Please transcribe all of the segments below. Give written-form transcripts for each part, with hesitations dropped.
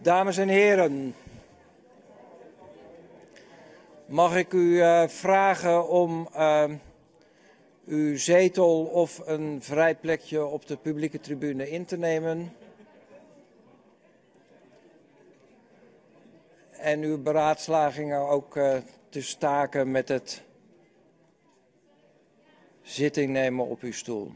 Dames en heren, mag ik u vragen om uw zetel of een vrij plekje op de publieke tribune in te nemen en uw beraadslagingen ook te staken met het zitting nemen op uw stoel.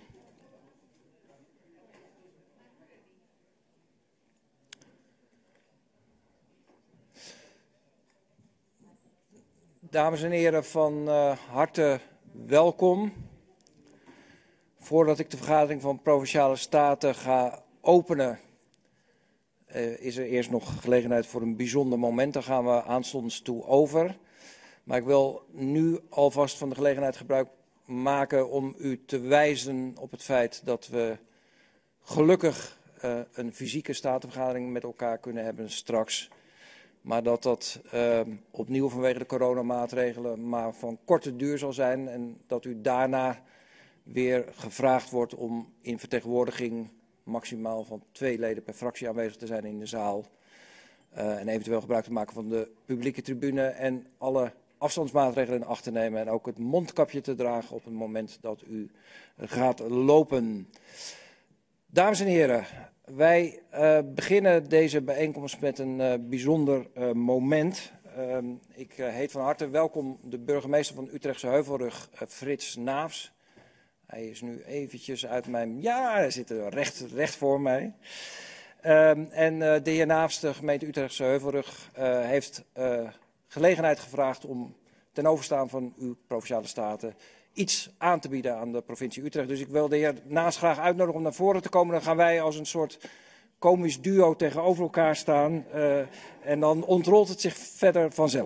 Dames en heren, van harte welkom. Voordat ik de vergadering van Provinciale Staten ga openen, is er eerst nog gelegenheid voor een bijzonder moment. Daar gaan we aanstonds toe over. Maar ik wil nu alvast van de gelegenheid gebruik maken om u te wijzen op het feit dat we gelukkig een fysieke statenvergadering met elkaar kunnen hebben straks. Maar dat dat opnieuw vanwege de coronamaatregelen maar van korte duur zal zijn. En dat u daarna weer gevraagd wordt om in vertegenwoordiging maximaal van 2 leden per fractie aanwezig te zijn in de zaal. En eventueel gebruik te maken van de publieke tribune en alle afstandsmaatregelen in acht te nemen. En ook het mondkapje te dragen op het moment dat u gaat lopen. Dames en heren, wij beginnen deze bijeenkomst met een bijzonder moment. Ik heet van harte welkom de burgemeester van Utrechtse Heuvelrug, Frits Naafs. Hij is nu eventjes uit mijn... Ja, hij zit er recht voor mij. En de heer Naafs, de gemeente Utrechtse Heuvelrug, heeft gelegenheid gevraagd om ten overstaan van uw Provinciale Staten iets aan te bieden aan de provincie Utrecht. Dus ik wil de heer Naafs graag uitnodigen om naar voren te komen. Dan gaan wij als een soort komisch duo tegenover elkaar staan. En dan ontrolt het zich verder vanzelf.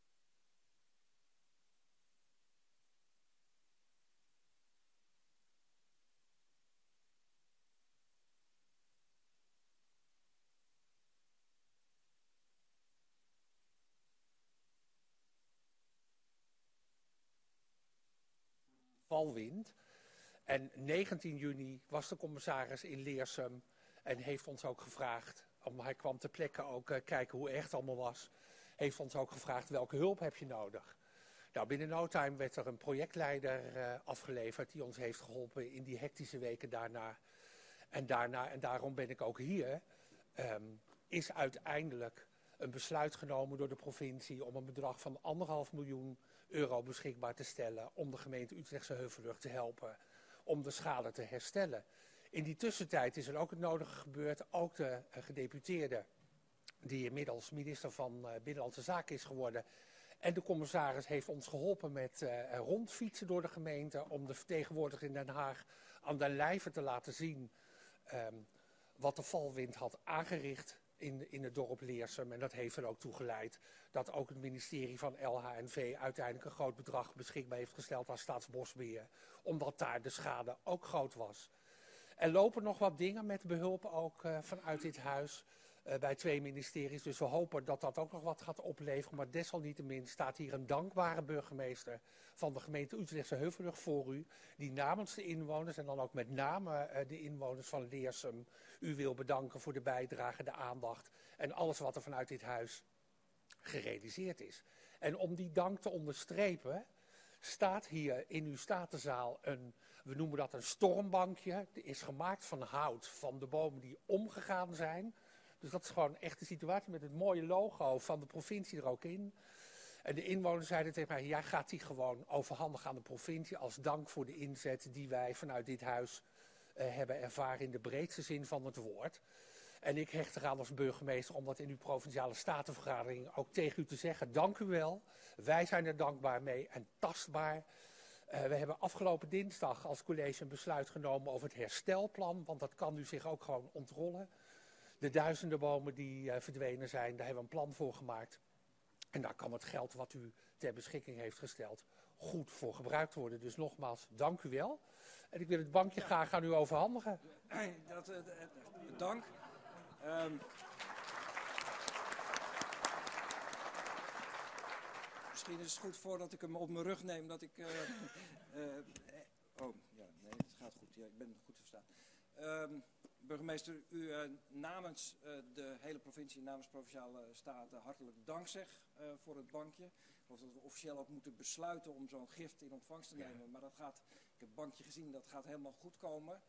Valwind. En 19 juni was de commissaris in Leersum en heeft ons ook gevraagd, hij kwam ter plekke ook kijken hoe erg het allemaal was, heeft ons ook gevraagd welke hulp heb je nodig. Nou, binnen no time werd er een projectleider afgeleverd die ons heeft geholpen in die hectische weken daarna. En daarom ben ik ook hier, is uiteindelijk een besluit genomen door de provincie om een bedrag van €1,5 miljoen beschikbaar te stellen om de gemeente Utrechtse Heuvelrug te helpen om de schade te herstellen. In die tussentijd is er ook het nodige gebeurd. Ook de gedeputeerde, die inmiddels minister van Binnenlandse Zaken is geworden. En de commissaris heeft ons geholpen met rondfietsen door de gemeente om de vertegenwoordiger in Den Haag aan de lijve te laten zien wat de valwind had aangericht in het dorp Leersum. En dat heeft er ook toe geleid dat ook het ministerie van LHNV uiteindelijk een groot bedrag beschikbaar heeft gesteld aan Staatsbosbeheer. Omdat daar de schade ook groot was. Er lopen nog wat dingen met behulp ook vanuit dit huis bij 2 ministeries. Dus we hopen dat dat ook nog wat gaat opleveren. Maar desalniettemin staat hier een dankbare burgemeester van de gemeente Utrechtse Heuvelrug voor u. Die namens de inwoners en dan ook met name de inwoners van Leersum u wil bedanken voor de bijdrage, de aandacht en alles wat er vanuit dit huis gerealiseerd is. En om die dank te onderstrepen staat hier in uw statenzaal we noemen dat een stormbankje. Het is gemaakt van hout van de bomen die omgegaan zijn. Dus dat is gewoon echt de situatie met het mooie logo van de provincie er ook in. En de inwoners zeiden tegen mij, jij gaat die gewoon overhandigen aan de provincie als dank voor de inzet die wij vanuit dit huis hebben ervaren in de breedste zin van het woord. En ik hecht eraan als burgemeester om dat in uw provinciale statenvergadering ook tegen u te zeggen. Dank u wel. Wij zijn er dankbaar mee en tastbaar. We hebben afgelopen dinsdag als college een besluit genomen over het herstelplan. Want dat kan u zich ook gewoon ontrollen. De duizenden bomen die verdwenen zijn, daar hebben we een plan voor gemaakt. En daar kan het geld wat u ter beschikking heeft gesteld goed voor gebruikt worden. Dus nogmaals, dank u wel. En ik wil het bankje graag aan u overhandigen. Dank. Misschien is het goed voordat ik hem op mijn rug neem dat ik... oh, ja, nee, het gaat goed. Ja, ik ben goed te verstaan. Burgemeester, u namens de hele provincie, namens Provinciale Staten, hartelijk dank voor het bankje. Ik geloof dat we officieel ook moeten besluiten om zo'n gift in ontvangst te nemen. Ja. Maar dat gaat, ik heb het bankje gezien, dat gaat helemaal goed komen.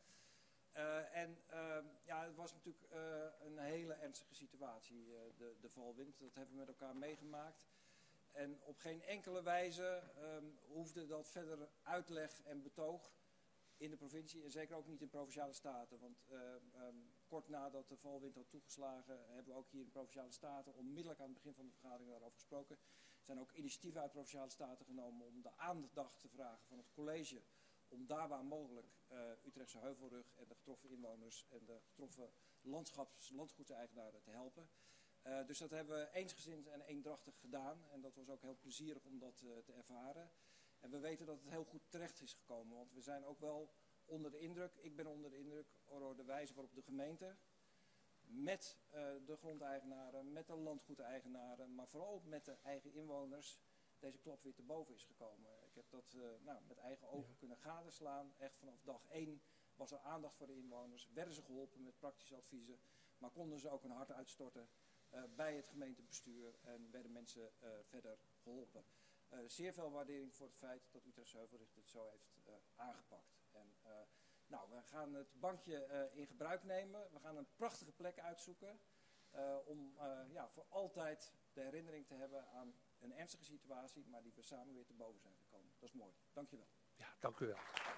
Ja, het was natuurlijk een hele ernstige situatie, de valwind. Dat hebben we met elkaar meegemaakt. En op geen enkele wijze hoefde dat verder uitleg en betoog in de provincie en zeker ook niet in Provinciale Staten. Want kort nadat de valwind had toegeslagen hebben we ook hier in Provinciale Staten onmiddellijk aan het begin van de vergadering daarover gesproken. Er zijn ook initiatieven uit Provinciale Staten genomen om de aandacht te vragen van het college om daar waar mogelijk Utrechtse Heuvelrug en de getroffen inwoners en de getroffen landgoedeigenaren te helpen. Dus dat hebben we eensgezind en eendrachtig gedaan en dat was ook heel plezierig om dat te ervaren. En we weten dat het heel goed terecht is gekomen, want we zijn ook wel onder de indruk, ik ben onder de indruk door de wijze waarop de gemeente met de grondeigenaren, met de landgoedeigenaren, maar vooral met de eigen inwoners deze klap weer te boven is gekomen. Ik heb dat met eigen ogen kunnen gadeslaan. Echt vanaf dag 1 was er aandacht voor de inwoners, werden ze geholpen met praktische adviezen, maar konden ze ook hun hart uitstorten bij het gemeentebestuur en werden mensen verder geholpen. Zeer veel waardering voor het feit dat Utrechtse Heuvelrug dit zo heeft aangepakt. En, we gaan het bankje in gebruik nemen. We gaan een prachtige plek uitzoeken om voor altijd de herinnering te hebben aan een ernstige situatie, maar die we samen weer te boven zijn gekomen. Dat is mooi. Dank je wel. Ja, dank u wel.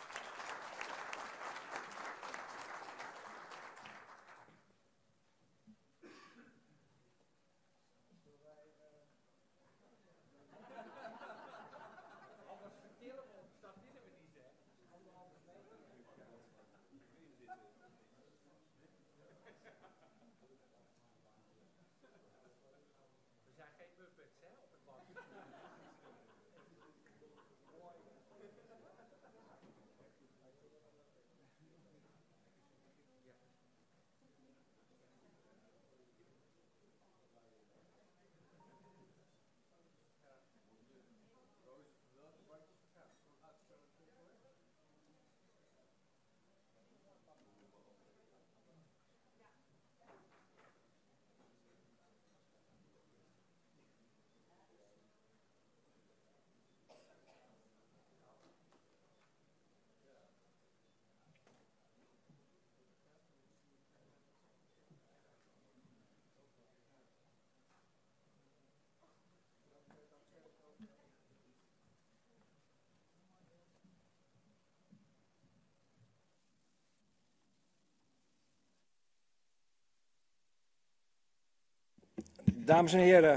Dames en heren,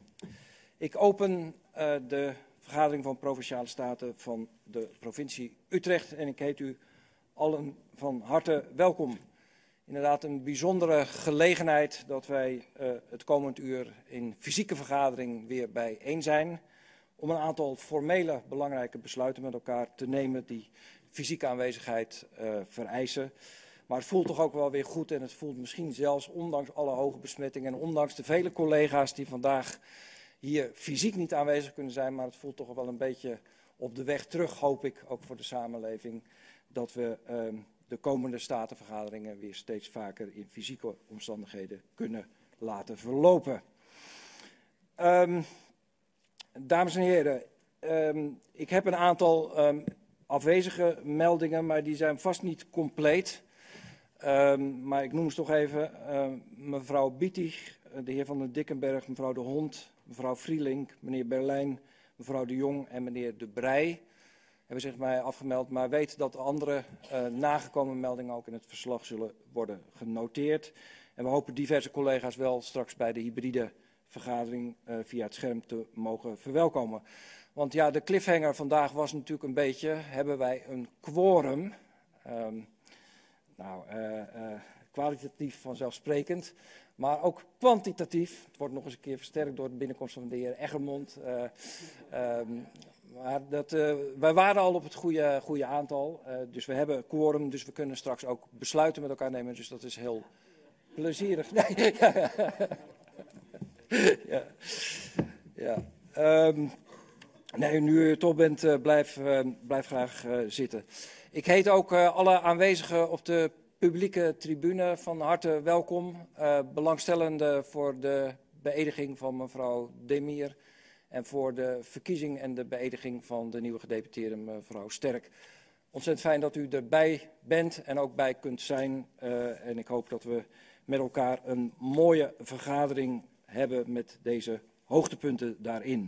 ik open de vergadering van Provinciale Staten van de provincie Utrecht en ik heet u allen van harte welkom. Inderdaad een bijzondere gelegenheid dat wij het komend uur in fysieke vergadering weer bijeen zijn om een aantal formele belangrijke besluiten met elkaar te nemen die fysieke aanwezigheid vereisen. Maar het voelt toch ook wel weer goed en het voelt misschien zelfs, ondanks alle hoge besmettingen en ondanks de vele collega's die vandaag hier fysiek niet aanwezig kunnen zijn, maar het voelt toch wel een beetje op de weg terug, hoop ik, ook voor de samenleving, dat we de komende statenvergaderingen weer steeds vaker in fysieke omstandigheden kunnen laten verlopen. Dames en heren, ik heb een aantal afwezige meldingen, maar die zijn vast niet compleet. Maar ik noem ze toch even. Mevrouw Bietig, de heer Van den Dickenberg, mevrouw De Hond, mevrouw Vrielink, meneer Berlijn, mevrouw De Jong en meneer De Brij hebben zich mij afgemeld. Maar weet dat de andere nagekomen meldingen ook in het verslag zullen worden genoteerd. En we hopen diverse collega's wel straks bij de hybride vergadering via het scherm te mogen verwelkomen. Want ja, de cliffhanger vandaag was natuurlijk een beetje, hebben wij een quorum? Kwalitatief vanzelfsprekend, maar ook kwantitatief. Het wordt nog eens een keer versterkt door de binnenkomst van de heer Eggermond. Maar wij waren al op het goede aantal, dus we hebben quorum, dus we kunnen straks ook besluiten met elkaar nemen. Dus dat is heel plezierig. Nee, nee, nu u toch bent, blijf graag zitten. Ik heet ook alle aanwezigen op de publieke tribune van harte welkom. Belangstellenden voor de beëdiging van mevrouw Demir en voor de verkiezing en de beëdiging van de nieuwe gedeputeerde mevrouw Sterk. Ontzettend fijn dat u erbij bent en ook bij kunt zijn. En ik hoop dat we met elkaar een mooie vergadering hebben met deze hoogtepunten daarin.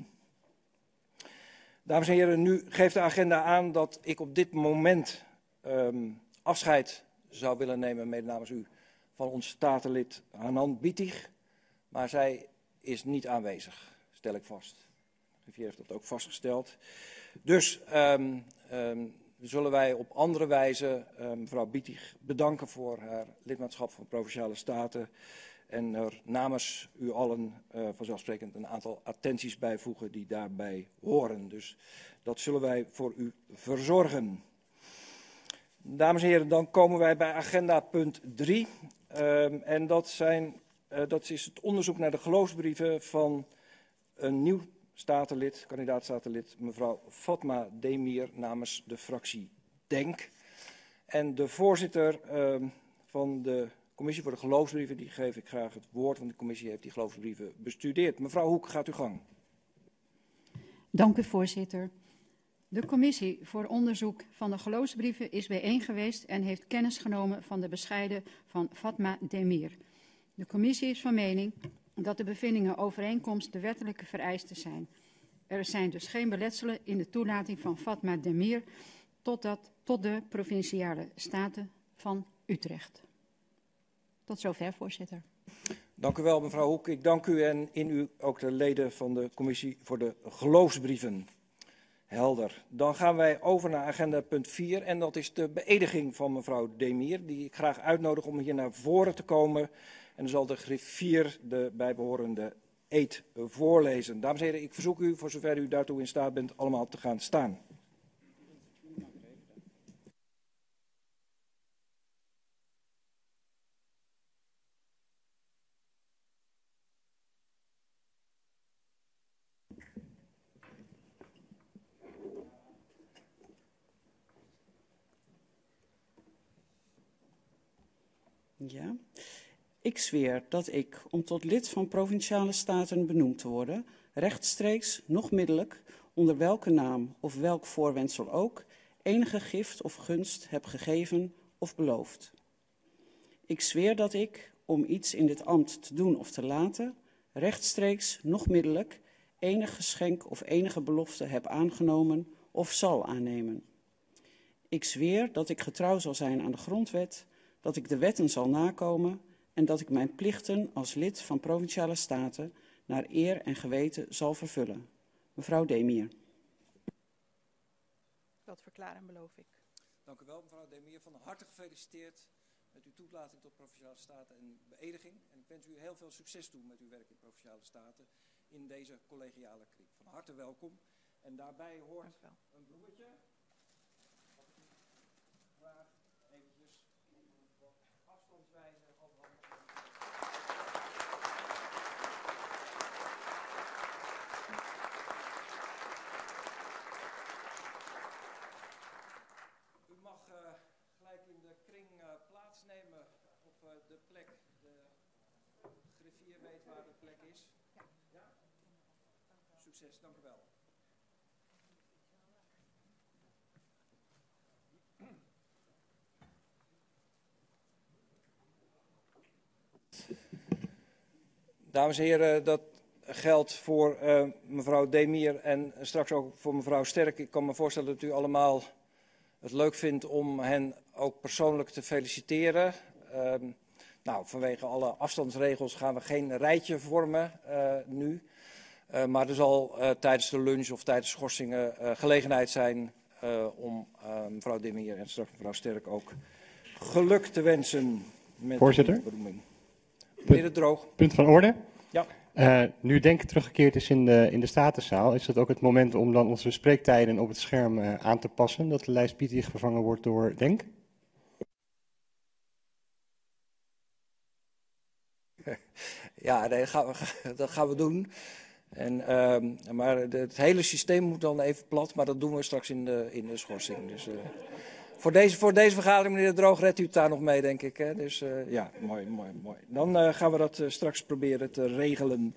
Dames en heren, nu geeft de agenda aan dat ik op dit moment afscheid zou willen nemen, mede namens u, van ons statenlid Hanan Bietig. Maar zij is niet aanwezig, stel ik vast. De griffier heeft dat ook vastgesteld. Dus zullen wij op andere wijze mevrouw Bietig bedanken voor haar lidmaatschap van Provinciale Staten. En er namens u allen vanzelfsprekend een aantal attenties bijvoegen die daarbij horen. Dus dat zullen wij voor u verzorgen. Dames en heren, dan komen wij bij agenda punt 3. En dat is het onderzoek naar de geloofsbrieven van een nieuw statenlid, kandidaat-statenlid, mevrouw Fatma Demir namens de fractie DENK. En de voorzitter van de commissie voor de geloofsbrieven, die geef ik graag het woord, want de commissie heeft die geloofsbrieven bestudeerd. Mevrouw Hoek, gaat uw gang. Dank u, voorzitter. De commissie voor onderzoek van de geloofsbrieven is bijeen geweest en heeft kennis genomen van de bescheiden van Fatma Demir. De commissie is van mening dat de bevindingen overeenkomst de wettelijke vereisten zijn. Er zijn dus geen beletselen in de toelating van Fatma Demir tot de Provinciale Staten van Utrecht. Tot zover, voorzitter. Dank u wel, mevrouw Hoek. Ik dank u en in u ook de leden van de commissie voor de geloofsbrieven. Helder. Dan gaan wij over naar agenda punt 4 en dat is de beëdiging van mevrouw Demir, die ik graag uitnodig om hier naar voren te komen. En dan zal de griffier de bijbehorende eed voorlezen. Dames en heren, ik verzoek u, voor zover u daartoe in staat bent, allemaal te gaan staan. Ja. Ik zweer dat ik, om tot lid van Provinciale Staten benoemd te worden, rechtstreeks, noch middelijk, onder welke naam of welk voorwendsel ook, enige gift of gunst heb gegeven of beloofd. Ik zweer dat ik, om iets in dit ambt te doen of te laten, rechtstreeks, noch middelijk, enig geschenk of enige belofte heb aangenomen of zal aannemen. Ik zweer dat ik getrouw zal zijn aan de grondwet, dat ik de wetten zal nakomen en dat ik mijn plichten als lid van Provinciale Staten naar eer en geweten zal vervullen. Mevrouw Demir. Dat verklaar en beloof ik. Dank u wel, mevrouw Demir. Van harte gefeliciteerd met uw toelating tot Provinciale Staten en beëdiging. En ik wens u heel veel succes toe met uw werk in Provinciale Staten in deze collegiale kring. Van harte welkom. En daarbij hoort een bloemetje. Graag eventjes afstandswijze overhandigen. U mag gelijk in de kring plaatsnemen op de plek. De griffier weet waar de plek is. Ja? Succes, dank u wel. Dames en heren, dat geldt voor mevrouw Demir en straks ook voor mevrouw Sterk. Ik kan me voorstellen dat u allemaal het leuk vindt om hen ook persoonlijk te feliciteren. Vanwege alle afstandsregels gaan we geen rijtje vormen nu. Maar er zal tijdens de lunch of tijdens schorsingen gelegenheid zijn om mevrouw Demir en straks mevrouw Sterk ook geluk te wensen met de benoeming. Meneer De Droog. Punt van orde. Ja. Nu DENK teruggekeerd is in de Statenzaal, is dat ook het moment om dan onze spreektijden op het scherm aan te passen, dat de lijst Bietig vervangen wordt door DENK? Ja, dat gaan we doen. Maar het hele systeem moet dan even plat, maar dat doen we straks in de schorsing. Dus Voor deze vergadering, meneer De Droog, redt u het daar nog mee, denk ik. Hè? Dus ja, mooi. Dan gaan we dat straks proberen te regelen.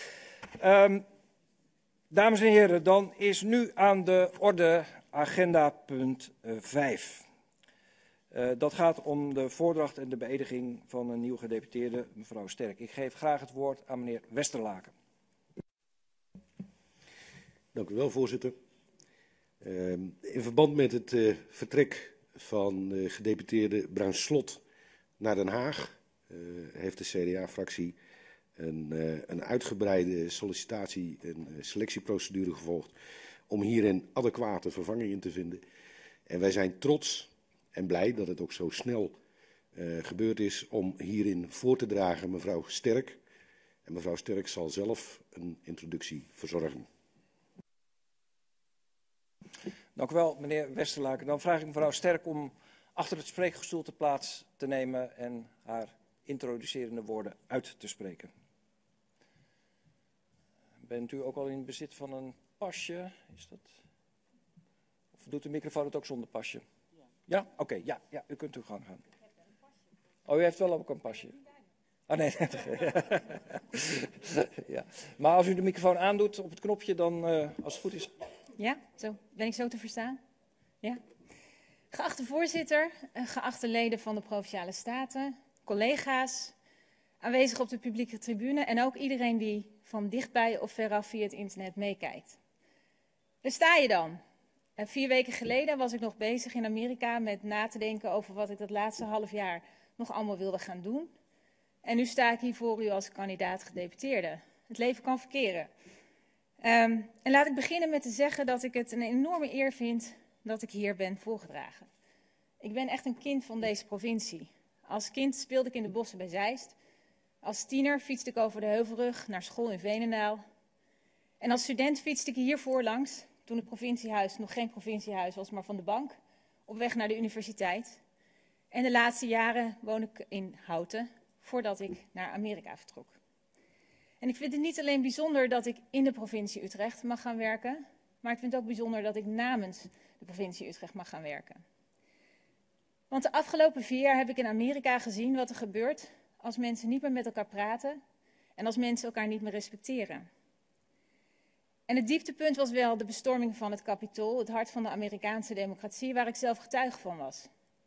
Dames en heren, dan is nu aan de orde agenda punt 5. Dat gaat om de voordracht en de beëdiging van een nieuw gedeputeerde, mevrouw Sterk. Ik geef graag het woord aan meneer Westerlaken. Dank u wel, voorzitter. In verband met het vertrek van gedeputeerde Bruins Slot naar Den Haag heeft de CDA-fractie een uitgebreide sollicitatie- en selectieprocedure gevolgd om hierin adequate vervanging in te vinden. En wij zijn trots en blij dat het ook zo snel gebeurd is om hierin voor te dragen mevrouw Sterk. En mevrouw Sterk zal zelf een introductie verzorgen. Dank u wel, meneer Westerlaken. Dan vraag ik mevrouw Sterk om achter het spreekgestoelte plaats te nemen en haar introducerende woorden uit te spreken. Bent u ook al in bezit van een pasje? Is dat... Of doet de microfoon het ook zonder pasje? Ja? Oké, ja, u kunt uw gang gaan. Oh, u heeft wel ook een pasje? Oh nee. Ja. Maar als u de microfoon aandoet op het knopje, dan als het goed is... Ja, zo. Ben ik zo te verstaan? Ja. Geachte voorzitter, geachte leden van de Provinciale Staten, collega's, aanwezig op de publieke tribune en ook iedereen die van dichtbij of veraf via het internet meekijkt. Daar sta je dan. 4 weken geleden was ik nog bezig in Amerika met na te denken over wat ik dat laatste half jaar nog allemaal wilde gaan doen. En nu sta ik hier voor u als kandidaat gedeputeerde. Het leven kan verkeren. En laat ik beginnen met te zeggen dat ik het een enorme eer vind dat ik hier ben voorgedragen. Ik ben echt een kind van deze provincie. Als kind speelde ik in de bossen bij Zeist. Als tiener fietste ik over de Heuvelrug naar school in Veenendaal. En als student fietste ik hier voorlangs, toen het provinciehuis nog geen provinciehuis was, maar van de bank, op weg naar de universiteit. En de laatste jaren woon ik in Houten, voordat ik naar Amerika vertrok. En ik vind het niet alleen bijzonder dat ik in de provincie Utrecht mag gaan werken, maar ik vind het ook bijzonder dat ik namens de provincie Utrecht mag gaan werken. Want de afgelopen 4 jaar heb ik in Amerika gezien wat er gebeurt als mensen niet meer met elkaar praten en als mensen elkaar niet meer respecteren. En het dieptepunt was wel de bestorming van het Capitool, het hart van de Amerikaanse democratie, waar ik zelf getuige van was.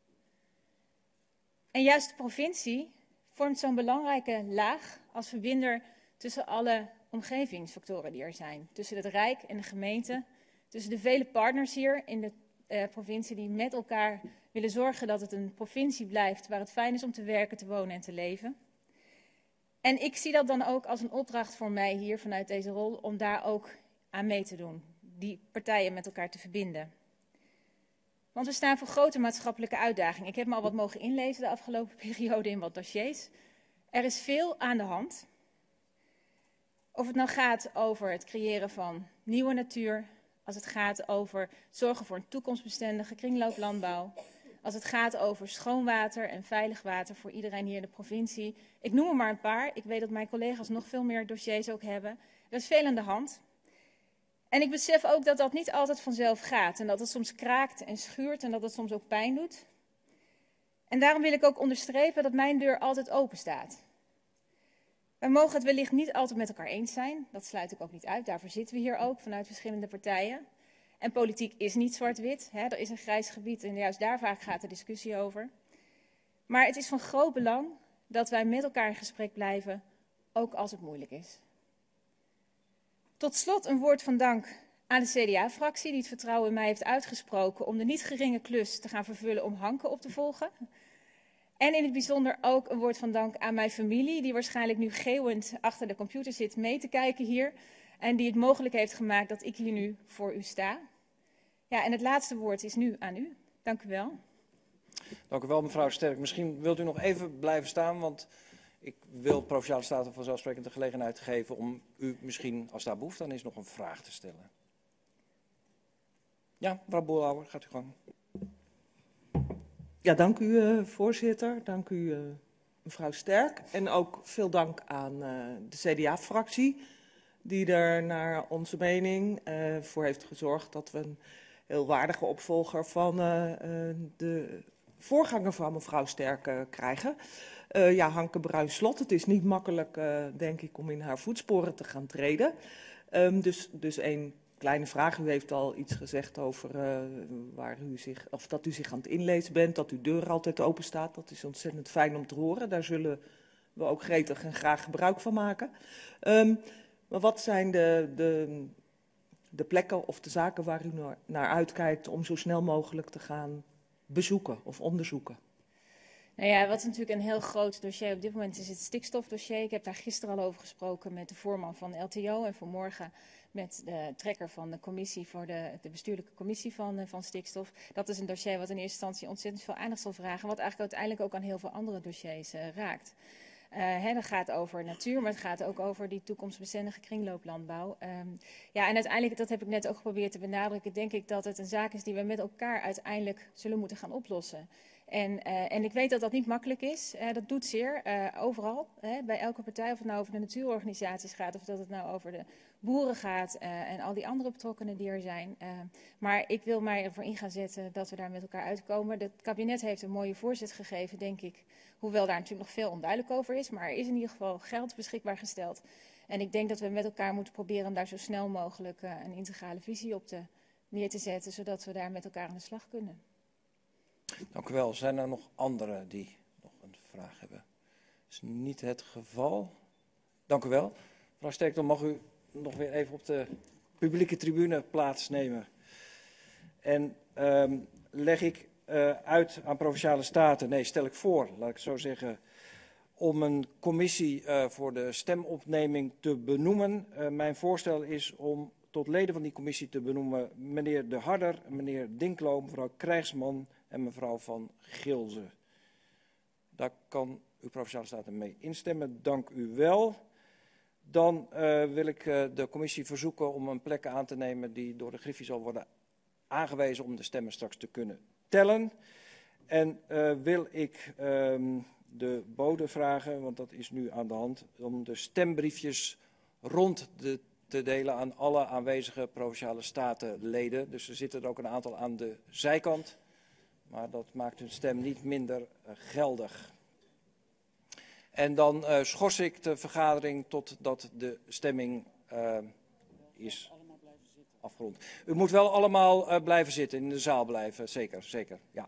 En juist de provincie vormt zo'n belangrijke laag als verbinder tussen alle omgevingsfactoren die er zijn. Tussen het Rijk en de gemeente, tussen de vele partners hier in de provincie die met elkaar willen zorgen dat het een provincie blijft waar het fijn is om te werken, te wonen en te leven. En ik zie dat dan ook als een opdracht voor mij hier vanuit deze rol om daar ook aan mee te doen, die partijen met elkaar te verbinden. Want we staan voor grote maatschappelijke uitdagingen. Ik heb me al wat mogen inlezen de afgelopen periode in wat dossiers. Er is veel aan de hand. Of het nou gaat over het creëren van nieuwe natuur, als het gaat over zorgen voor een toekomstbestendige kringlooplandbouw, als het gaat over schoon water en veilig water voor iedereen hier in de provincie. Ik noem er maar een paar. Ik weet dat mijn collega's nog veel meer dossiers ook hebben. Er is veel aan de hand. En ik besef ook dat dat niet altijd vanzelf gaat en dat het soms kraakt en schuurt en dat het soms ook pijn doet. En daarom wil ik ook onderstrepen dat mijn deur altijd open staat. Wij mogen het wellicht niet altijd met elkaar eens zijn, dat sluit ik ook niet uit. Daarvoor zitten we hier ook vanuit verschillende partijen. En politiek is niet zwart-wit, er is een grijs gebied en juist daar vaak gaat de discussie over. Maar het is van groot belang dat wij met elkaar in gesprek blijven, ook als het moeilijk is. Tot slot een woord van dank aan de CDA-fractie die het vertrouwen in mij heeft uitgesproken om de niet geringe klus te gaan vervullen om Hanke op te volgen. En in het bijzonder ook een woord van dank aan mijn familie die waarschijnlijk nu geeuwend achter de computer zit mee te kijken hier. En die het mogelijk heeft gemaakt dat ik hier nu voor u sta. Ja, en het laatste woord is nu aan u. Dank u wel. Dank u wel, mevrouw Sterk. Misschien wilt u nog even blijven staan, want ik wil Provinciale Staten vanzelfsprekend de gelegenheid geven om u misschien, als daar behoefte aan is, nog een vraag te stellen. Ja, mevrouw Boelhouwer, gaat u gang. Ja, dank u voorzitter. Dank u mevrouw Sterk. En ook veel dank aan de CDA-fractie die er naar onze mening voor heeft gezorgd dat we een heel waardige opvolger van de voorganger van mevrouw Sterk krijgen. Ja, Hanke Bruins-Slot. Het is niet makkelijk, denk ik, om in haar voetsporen te gaan treden. Dus één kleine vraag. U heeft al iets gezegd over waar u zich, of dat u zich aan het inlezen bent, dat uw deur altijd open staat. Dat is ontzettend fijn om te horen. Daar zullen we ook gretig en graag gebruik van maken. Maar wat zijn de plekken of de zaken waar u naar uitkijkt om zo snel mogelijk te gaan bezoeken of onderzoeken? Nou ja, wat natuurlijk een heel groot dossier op dit moment is het stikstofdossier. Ik heb daar gisteren al over gesproken met de voorman van LTO en vanmorgen met de trekker van de commissie voor de bestuurlijke commissie van stikstof. Dat is een dossier wat in eerste instantie ontzettend veel aandacht zal vragen, wat eigenlijk uiteindelijk ook aan heel veel andere dossiers raakt. Dat gaat over natuur, maar het gaat ook over die toekomstbestendige kringlooplandbouw. Ja, en uiteindelijk, dat heb ik net ook geprobeerd te benadrukken, denk ik dat het een zaak is die we met elkaar uiteindelijk zullen moeten gaan oplossen. En ik weet dat dat niet makkelijk is. Dat doet zeer, overal. Bij elke partij, of het nou over de natuurorganisaties gaat, of dat het nou over de boeren gaat en al die andere betrokkenen die er zijn. Maar ik wil mij ervoor in gaan zetten dat we daar met elkaar uitkomen. Het kabinet heeft een mooie voorzet gegeven, denk ik. Hoewel daar natuurlijk nog veel onduidelijk over is. Maar er is in ieder geval geld beschikbaar gesteld. En ik denk dat we met elkaar moeten proberen om daar zo snel mogelijk een integrale visie op neer te zetten. Zodat we daar met elkaar aan de slag kunnen. Dank u wel. Zijn er nog anderen die nog een vraag hebben? Dat is niet het geval. Dank u wel. Mevrouw Sterk, dan mag u nog weer even op de publieke tribune plaatsnemen. En leg ik uit aan Provinciale Staten, nee, stel ik voor, laat ik zo zeggen, om een commissie voor de stemopneming te benoemen. Mijn voorstel is om tot leden van die commissie te benoemen meneer De Harder, meneer Dinklo, mevrouw Krijgsman en mevrouw Van Gilze. Daar kan uw Provinciale Staten mee instemmen. Dank u wel. Dan wil ik de commissie verzoeken om een plek aan te nemen die door de Griffie zal worden aangewezen om de stemmen straks te kunnen tellen. En wil ik de bode vragen, want dat is nu aan de hand, om de stembriefjes rond te delen aan alle aanwezige Provinciale Statenleden. Dus er zitten er ook een aantal aan de zijkant. Maar dat maakt hun stem niet minder geldig. En dan schors ik de vergadering totdat de stemming is afgerond. U moet wel allemaal blijven zitten, in de zaal blijven, zeker, zeker, ja.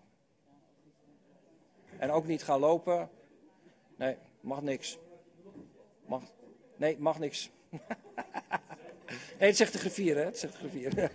En ook niet gaan lopen. Nee, mag niks. Mag niks. Nee, het zegt de griffier, hè? Het zegt de griffier.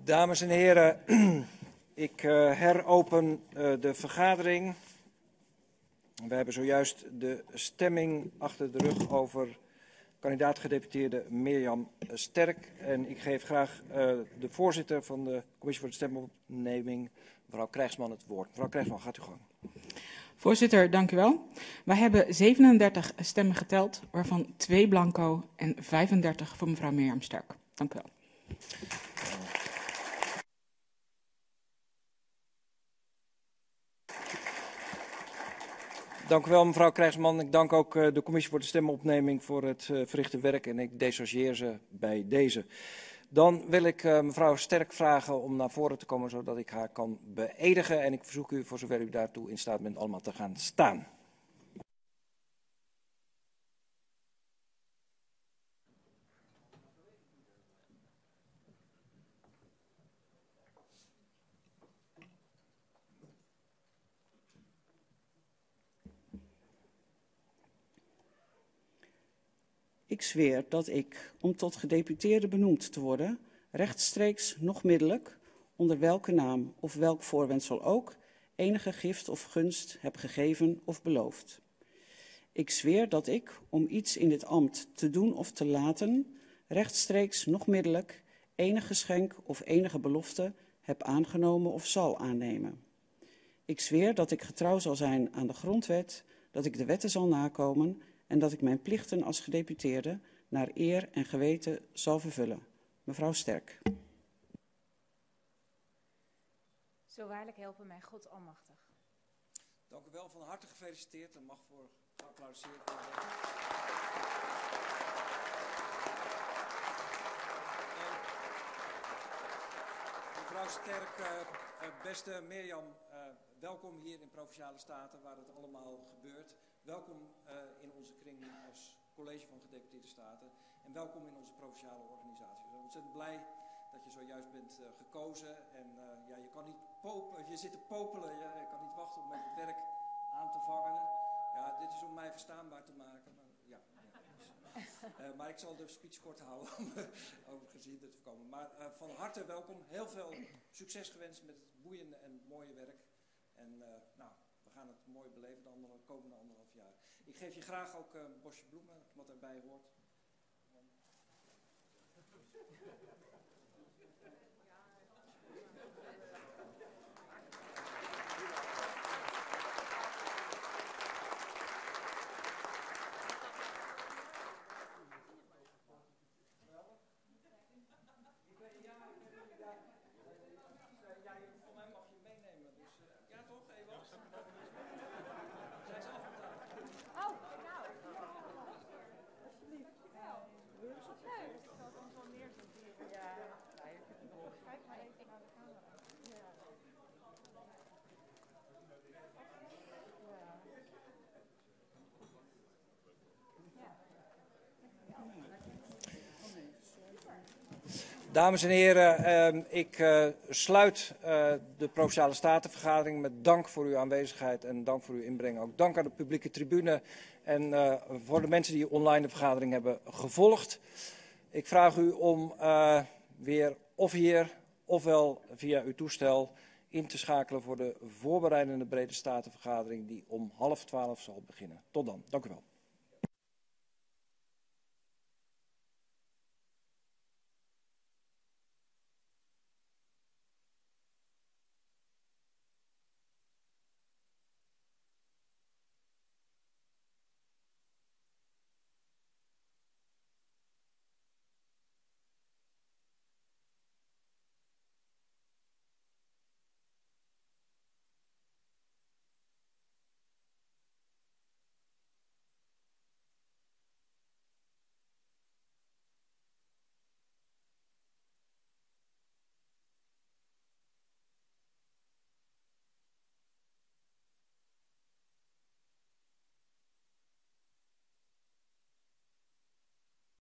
Dames en heren, ik heropen de vergadering. We hebben zojuist de stemming achter de rug over kandidaat-gedeputeerde Mirjam Sterk. En ik geef graag de voorzitter van de Commissie voor de Stemopneming, mevrouw Krijgsman, het woord. Mevrouw Krijgsman, gaat u gang. Voorzitter, dank u wel. Wij hebben 37 stemmen geteld, waarvan 2 blanco en 35 voor mevrouw Mirjam Sterk. Dank u wel. Dank u wel, mevrouw Krijgsman. Ik dank ook de Commissie voor de Stemopneming voor het verrichte werk en ik dissocieer ze bij deze. Dan wil ik mevrouw Sterk vragen om naar voren te komen, zodat ik haar kan beëdigen. En ik verzoek u, voor zover u daartoe in staat bent, allemaal te gaan staan. Ik zweer dat ik, om tot gedeputeerde benoemd te worden, rechtstreeks nog middelijk, onder welke naam of welk voorwendsel ook, enige gift of gunst heb gegeven of beloofd. Ik zweer dat ik, om iets in dit ambt te doen of te laten, rechtstreeks nog middelijk, enig geschenk of enige belofte heb aangenomen of zal aannemen. Ik zweer dat ik getrouw zal zijn aan de grondwet, dat ik de wetten zal nakomen en dat ik mijn plichten als gedeputeerde naar eer en geweten zal vervullen. Mevrouw Sterk. Zo waarlijk helpen mij God almachtig. Dank u wel, van harte gefeliciteerd en mag voor geapplaudiseerd worden. Mevrouw Sterk, beste Mirjam, welkom hier in Provinciale Staten waar het allemaal gebeurt. Welkom in onze kring als College van Gedeputeerde Staten en welkom in onze provinciale organisatie. We zijn ontzettend blij dat je zojuist bent gekozen en ja, je kan niet je zit te popelen, je kan niet wachten om met het werk aan te vangen. Ja, dit is om mij verstaanbaar te maken. Maar, ja. Maar ik zal de speech kort houden om gezien te voorkomen. Maar van harte welkom, heel veel succes gewenst met het boeiende en mooie werk. En nou, we gaan het mooi beleven de komende 1,5 jaar. Ik geef je graag ook een bosje bloemen, wat erbij hoort. Voor mij mag je meenemen, dus ja toch, even. Zij is afbetaald. Oh, nou. Alsjeblieft. Ik zal het ons wel neerzetten. Ja, kijk maar even naar de camera. Ja. Dames en heren, ik sluit de Provinciale Statenvergadering met dank voor uw aanwezigheid en dank voor uw inbreng. Ook dank aan de publieke tribune en voor de mensen die online de vergadering hebben gevolgd. Ik vraag u om weer of hier ofwel via uw toestel in te schakelen voor de voorbereidende brede statenvergadering die om 11:30 zal beginnen. Tot dan. Dank u wel.